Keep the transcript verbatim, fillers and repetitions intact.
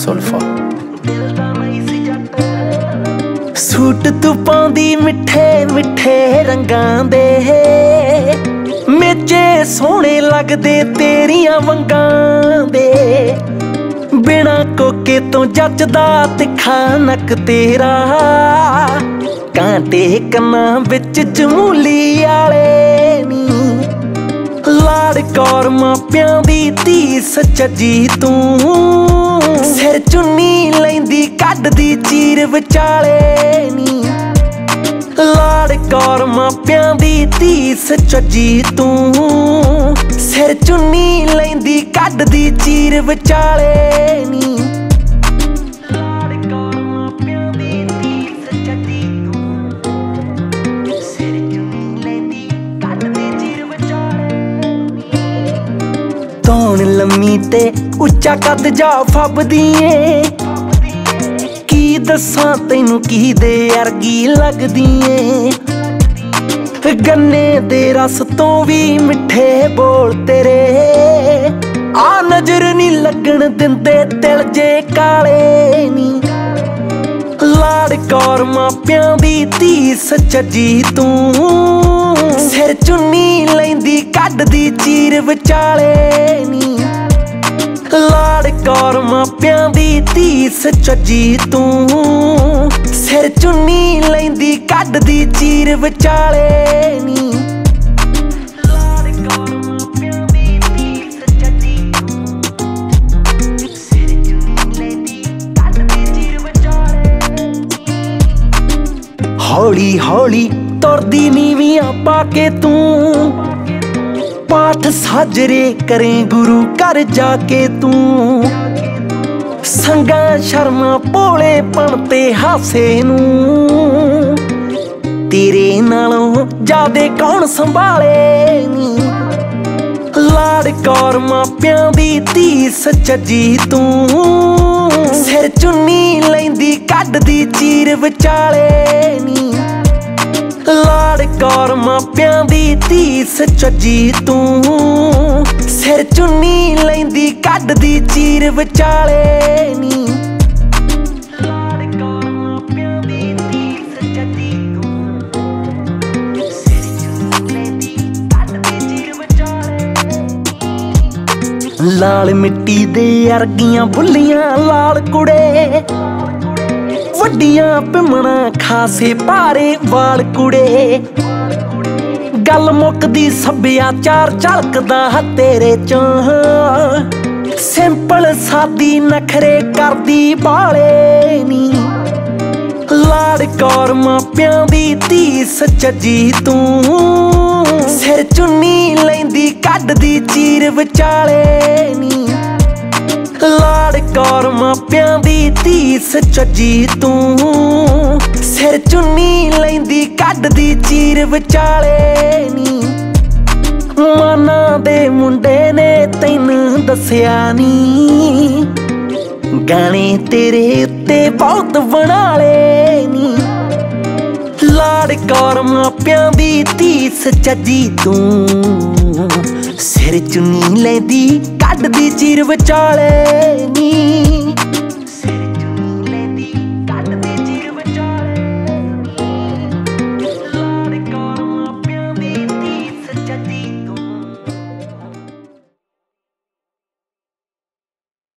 ਸੁਲਫਾ। Suit ਤੂੰ ਪਾਉਂਦੀ ਮਿੱਠੇ ਮਿੱਠੇ ਰੰਗਾਂ ਦੇ, ਮੇਚੇ ਸੋਹਣੇ ਲੱਗਦੇ ਤੇਰੀਆਂ ਵੰਗਾਂ ਦੇ। ਬਿਨਾ ਕੋਕੇ ਤੋਂ ਜੱਚਦਾ ਤਿੱਖਾ ਨੱਕ ਤੇਰਾ, ਕਾਂਟੇ ਕੰਨਾਂ ਵਿੱਚ ਜਮੂਲੀ ਆਲੇ ਨੀ। ਲਾੜ ਕੌਰ ਮਾਪਿਆਂ ਦੀ ਧੀ ਸੱਚੀ ਤੂੰ, ਸਿਰ ਚੁੰਨੀ ਲੈਂਦੀ ਕੱਢਦੀ ਚੀਰ ਵਿਚਾਲੇ ਨੀ। ਲਾੜ ਕੌਰ ਮਾਪਿਆਂ ਦੀ ਧੀ ਸੱਚੀ ਤੂੰ, ਸਿਰ ਚੁੰਨੀ ਲੈਂਦੀ ਕੱਢਦੀ ਚੀਰ ਵਿਚਾਲੇ ਨੀ। ਧੌਣ ਲੰਮੀ ਤੇ ਉੱਚਾ ਕੱਦ ਜਾ ਫੱਬਦੀ ਏ, ਕੀ ਦੱਸਾਂ ਤੈਨੂੰ ਕਿਹਦੇ ਅਰਗੀ ਲੱਗਦੀ ਏ। ਗੰਨੇ ਦੇ ਰਸ ਤੋਂ ਵੀ ਮਿੱਠੇ ਬੋਲ ਤੇਰੇ, ਆ ਨਜ਼ਰ ਨੀ ਲੱਗਣ ਦਿੰਦੇ ਦਿਲ ਜੇ ਕਾਲੇ ਨੀ। ਲਾੜ ਕੌਰ ਮਾਪਿਆਂ ਦੀ ਧੀ ਸੱਚੀ ਤੂੰ, ਸਿਰ ਚੁੰਨੀ ਲੈਂਦੀ ਕੱਢਦੀ ਚੀਰ ਵਿਚਾਲੇ ਨੀ। ਲਾੜ ਕੌਰ ਮਾਪਿਆਂ ਦੀ ਧੀ ਸੱਚੀ ਤੂੰ, ਸਿਰ ਚੁੰਨੀ ਲੈਂਦੀ ਕੱਢਦੀ ਚੀਰ ਵਿਚਾਲੇ ਨੀ। ਹੌਲੀ ਹੌਲੀ ਤੁਰਦੀ ਨੀਵੀਆਂ ਪਾ ਕੇ ਤੂੰ, ਪਾਠ ਸਾਜਰੇ ਕਰੇ ਗੁਰੂ ਘਰ ਜਾ ਕੇ ਤੂੰ। ਸੰਗਾ ਸ਼ਰਮਾ ਭੋਲੇ ਪਣ ਤੇ ਹਾਸੇ ਨੂੰ, ਤੇਰੇ ਨਾਲੋਂ ਜਾਦੇ ਕੌਣ ਸੰਭਾਲੇ ਨੀ। ਲਾੜ ਕੌਰ ਮਾਪਿਆਂ ਦੀ ਧੀ ਸੱਚੀ ਤੂੰ, ਸਿਰ ਚੁੰਨੀ ਲੈਂਦੀ ਕੱਢਦੀ ਚੀਰ ਵਿਚਾਲੇ ਨੀ। ਲਾੜ ਕੌਰ ਮਾਪਿਆਂ ਦੀ ਧੀ ਸੱਚੀ ਤੂੰ, ਸਿਰ ਚੁੰਨੀ ਲੈਂਦੀ ਕੱਢਦੀ ਚੀਰ ਵਿਚਾਲੇ ਨੀ। ਲਾਲ ਮਿੱਟੀ ਦੇ ਅਰਗੀਆਂ ਬੁੱਲੀਆਂ ਲਾਲ ਕੁੜੇ, ਵੱਡੀਆਂ ਪਿਮਣਾ ਖਾਸੇ ਭਾਰੇ ਵਾਲ ਕੁੜੇ। ਗੱਲ ਮੁੱਕਦੀ ਸੱਭਿਆਚਾਰ ਝਲਕਦਾ ਤੇਰੇ ਚੋਂ, ਸਿੰਪਲ ਸਾਦੀ ਨਖਰੇ ਕਰਦੀ ਬਾਲੇ ਨੀ। ਲਾੜ ਕੌਰ ਮਾਪਿਆਂ ਦੀ ਧੀ ਸੱਚੀ ਤੂੰ, ਸਿਰ ਚੁੰਨੀ ਲੈਂਦੀ ਕੱਢਦੀ ਚੀਰ ਵਿਚਾਲੇ ਨੀ। ਲਾੜ ਕੌਰ ਮਾਪਿਆਂ ਦੀ ਧੀ ਸੱਚੀ ਤੂੰ, ਸਿਰ ਚੁੰਨੀ ਲੈਂਦੀ ਕੱਢਦੀ ਚੀਰ ਵਿਚਾਲੇ ਨੀ। ਮਾਨਾ ਦੇ ਮੁੰਡੇ ਨੇ ਤੈਨੂੰ ਦੱਸਿਆ ਨੀ, ਗਾਣੇ ਤੇਰੇ ਉੱਤੇ ਬਹੁਤ ਬਣਾ ਲਏ ਨੀ। ਲਾੜ ਕੌਰ ਮਾਪਿਆਂ ਦੀ ਧੀ ਸੱਚੀ ਤੂੰ, ਸਿਰ ਚੁੰਨੀ ਲੈਂਦੀ ਕੱਢਦੀ ਚੀਰ ਵਿਚਾਲੇ ਨੀ।